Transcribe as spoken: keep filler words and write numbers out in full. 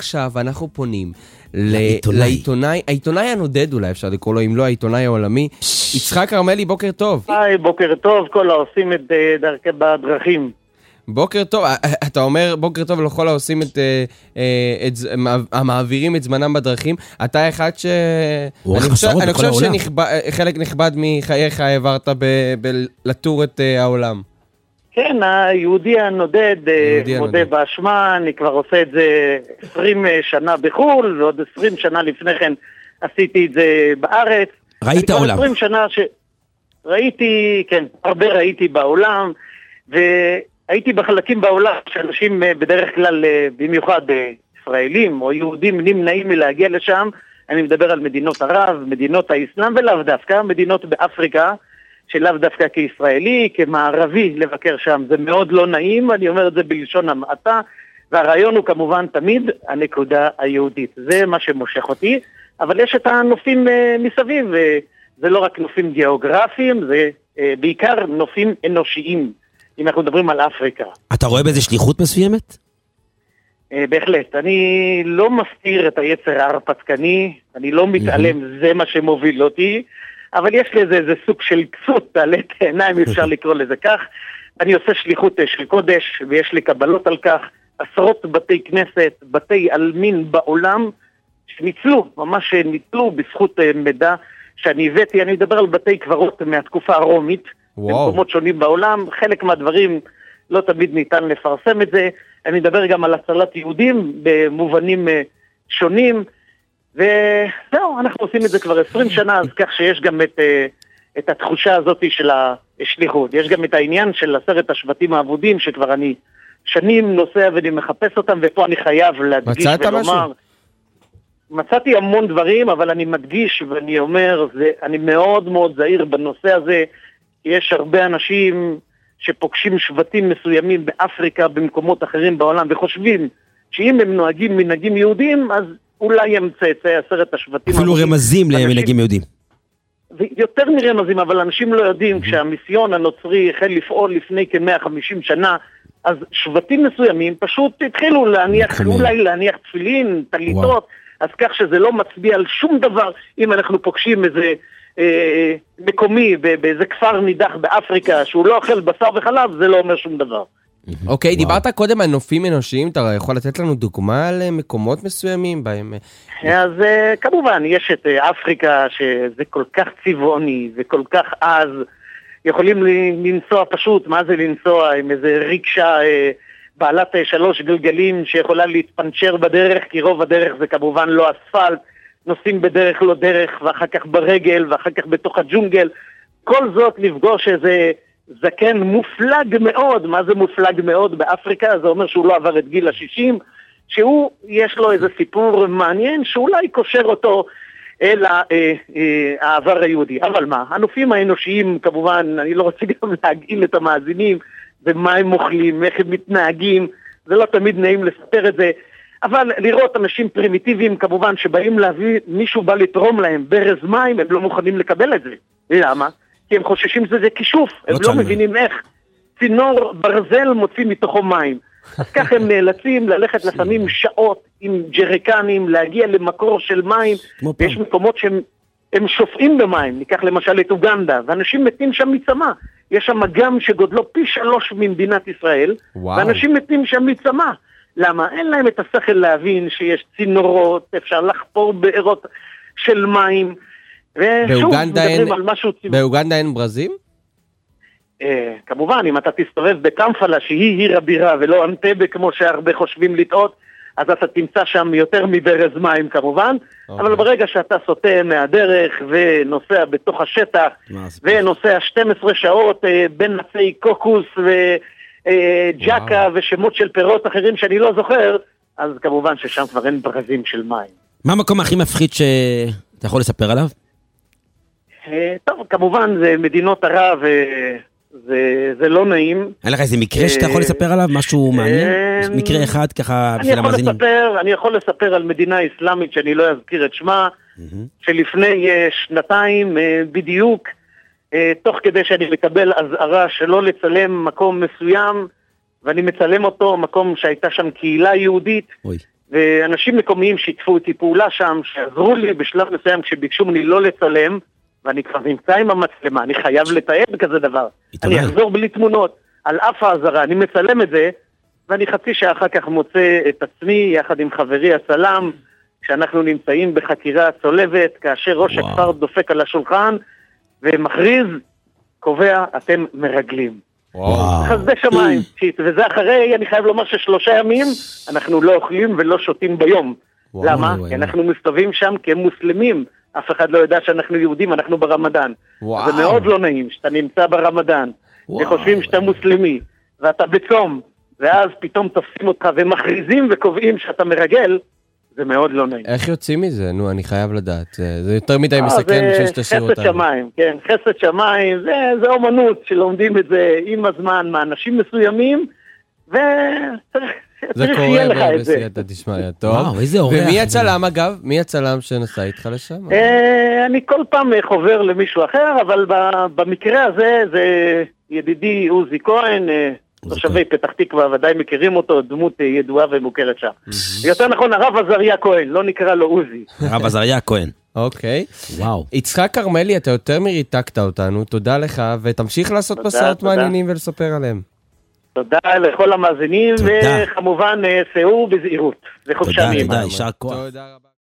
עכשיו אנחנו פונים לעיתונאי, העיתונאי הנודד אולי אפשר לקרוא לו, אם לא העיתונאי העולמי, יצחק כרמלי, בוקר טוב. היי, בוקר טוב, כל העושים את דרכי בדרכים. בוקר טוב, אתה אומר בוקר טוב לכל העושים את, את, המעבירים את זמנם בדרכים, אתה אחד ש... אני חושב, אני חושב שחלק נכבד מחייך העברת בלטור את העולם. כן, היהודי הנודד מודה באשמה, אני כבר עושה את זה עשרים שנה בחול, ועוד עשרים שנה לפני כן עשיתי את זה בארץ. ראית העולם. עשרים שנה ש... ראיתי, כן, הרבה ראיתי בעולם, והייתי בחלקים בעולם שאנשים בדרך כלל, במיוחד ישראלים או יהודים נמנעים מלהגיע לשם, אני מדבר על מדינות ערב, מדינות האסלאם ולאו דווקא, מדינות באפריקה, שלאו דווקא כישראלי, כמערבי לבקר שם, זה מאוד לא נעים, אני אומר את זה בלשון המעטה, והרעיון הוא כמובן תמיד הנקודה היהודית, זה מה שמושך אותי, אבל יש את הנופים מסביב, זה לא רק נופים גיאוגרפיים, זה בעיקר נופים אנושיים, אם אנחנו מדברים על אפריקה. אתה רואה באיזה שליחות מסוימת? בהחלט, אני לא מסתיר את היצר ההרפתקני, אני לא מתעלם, זה מה שמוביל אותי, אבל יש לזה איזה סוג של כסות, תעלת עיניים, אפשר לקרוא לזה כך. אני עושה שליחות של קודש, ויש לי קבלות על כך, עשרות בתי כנסת, בתי אלמין בעולם, שניצלו, ממש ניצלו בזכות מידע שאני הבאתי. אני מדבר על בתי קברות מהתקופה הרומית, וואו. במקומות שונים בעולם, חלק מהדברים לא תמיד ניתן לפרסם את זה. אני מדבר גם על הצלת יהודים במובנים שונים, וזהו, אנחנו עושים את זה כבר עשרים שנה, אז כך שיש גם את, את התחושה הזאת של השליחות. יש גם את העניין של עשרת השבטים האבודים, שכבר אני שנים נוסע ואני מחפש אותם, ופה אני חייב להדגיש ולומר. משהו? מצאתי המון דברים, אבל אני מדגיש ואני אומר, זה, אני מאוד מאוד זהיר בנושא הזה, יש הרבה אנשים שפוגשים שבטים מסוימים באפריקה, במקומות אחרים בעולם, וחושבים שאם הם נוהגים מנהגים יהודים, אז אולי הם צאצאי עשרת השבטים. אפילו רמזים למנהגים יהודים. יותר מרמזים, אבל אנשים לא יודעים, כשהמיסיון הנוצרי החל לפעול לפני כ-מאה וחמישים שנה, אז שבטים מסוימים פשוט התחילו להניח, אולי להניח תפילין, תליטות, אז כך שזה לא מצביע על שום דבר, אם אנחנו פוגשים איזה אה, מקומי, באיזה כפר נידח באפריקה, שהוא לא אוכל בשר וחלב, זה לא אומר שום דבר. אוקיי, דיברת קודם על נופים אנושיים, אתה יכול לתת לנו דוגמה על מקומות מסוימים בהם? אז כמובן, יש את אפריקה, שזה כל כך צבעוני וכל כך עז, יכולים לנסוע פשוט, מה זה לנסוע עם איזה ריקשה בעלת שלוש גלגלים שיכולה להתפנצ'ר בדרך, כי רוב הדרך זה כמובן לא אספלט, נוסעים בדרך לא דרך, ואחר כך ברגל, ואחר כך בתוך הג'ונגל, כל זאת לפגוש איזה זקן מופלג מאוד. מה זה מופלג מאוד באפריקה? זה אומר שהוא לא עבר את גיל השישים, שהוא, יש לו איזה סיפור מעניין, שאולי קושר אותו אל העבר היהודי. אבל מה? הנופים האנושיים, כמובן, אני לא רוצה גם להגעיל את המאזינים, ומה הם אוכלים, איך הם מתנהגים, זה לא תמיד נעים לספר את זה, אבל לראות אנשים פרימיטיביים, כמובן, שבאים להביא, מישהו בא לתרום להם ברז מים, הם לא מוכנים לקבל את זה. למה? כי הם חוששים שזה כישוף, הם לא מבינים איך. צינור ברזל מוציא מתוכו מים. אז כך הם נאלצים ללכת לפעמים שעות עם ג'ריקנים, להגיע למקור של מים, ויש מקומות שהם הם שופעים במים, ניקח למשל את אוגנדה, ואנשים מתים שם מצמא. יש שם אגם שגודלו פי שלוש ממדינת ישראל, וואו. ואנשים מתים שם מצמא. למה? אין להם את השכל להבין שיש צינורות, אפשר לחפור בארות של מים, ושוב, מדברים על משהו ציבור. באוגנדה אין ברזים? אה, כמובן, אם אתה תסתובב בקמפלה, שהיא עיר הבירה, ולא אנטבה כמו שהרבה חושבים לטעות, אז אתה תמצא שם יותר מברז מים כמובן, okay. אבל ברגע שאתה סוטה מהדרך ונוסע בתוך השטח, ונוסע שתים עשרה שעות אה, בין עצי קוקוס וג'קה אה, ושמות של פירות אחרים שאני לא זוכר, אז כמובן ששם כבר אין ברזים של מים. מה המקום הכי מפחיד שאתה יכול לספר עליו? אה, טוב, כמובן זה מדינות ערב, זה, זה לא נעים. אין לך איזה מקרה שאתה יכול לספר עליו? משהו מעניין? מקרה אחד ככה בשביל המאזינים? אני יכול לספר על מדינה אסלאמית שאני לא אזכיר את שמה, שלפני שנתיים בדיוק, תוך כדי שאני מקבל הזהרה שלא לצלם מקום מסוים, ואני מצלם אותו, מקום שהייתה שם קהילה יהודית, ואנשים מקומיים שיתפו אותי פעולה שם, שעזרו לי בשלב מסוים כשביקשו ממני לא לצלם, ואני כבר נמצא עם המצלמה, אני חייב לתעד כזה דבר. אני אחזור בלי תמונות, על אף העזרה, אני מצלם את זה, ואני חצי שעה אחר כך מוצא את עצמי, יחד עם חברי הסלם, כשאנחנו נמצאים בחקירה צולבת, כאשר ראש וואו. הכפר דופק על השולחן, ומכריז, קובע, אתם מרגלים. חסדי שמיים, וזה אחרי, אני חייב לומר ששלושה ימים, אנחנו לא אוכלים ולא שותים ביום. וואו, למה? וואו, כי אנחנו מסתובבים שם כמוסלמים, אף אחד לא יודע שאנחנו יהודים, אנחנו ברמדאן. וואו. זה מאוד לא נעים, שאתה נמצא ברמדאן, וואו, וחושבים שאתה וואו. מוסלמי, ואתה בצום, ואז פתאום תופסים אותך ומכריזים וקובעים שאתה מרגל, זה מאוד לא נעים. איך יוצאים מזה? נו, אני חייב לדעת. זה יותר מדי מסכן בשביל שתשאיר אותנו. חסד שמיים, כן. חסד שמיים, זה, זה אומנות שלומדים את זה עם הזמן מאנשים מסוימים, וצריך שיהיה לך את זה. זה קורה בסייעתא דשמיא, וואו, איזה אורח. ומי הצלם אגב? מי הצלם שנסע איתך לשם? אני כל פעם חובר למישהו אחר, אבל במקרה הזה זה ידידי עוזי כהן, תושבי פתח תקווה, ודאי מכירים אותו, דמות ידועה ומוכרת שם. יותר נכון, הרב עזריה כהן, לא נקרא לו עוזי. הרב עזריה כהן. אוקיי. וואו. יצחק כרמלי, אתה יותר מריתקת אותנו, תודה לך, ותמשיך לעשות מסעות מעניינים ולספר עליהם. תודה לכל המאזינים, וכמובן, סעו בזהירות. תודה, תודה, יישר כוח. תודה רבה.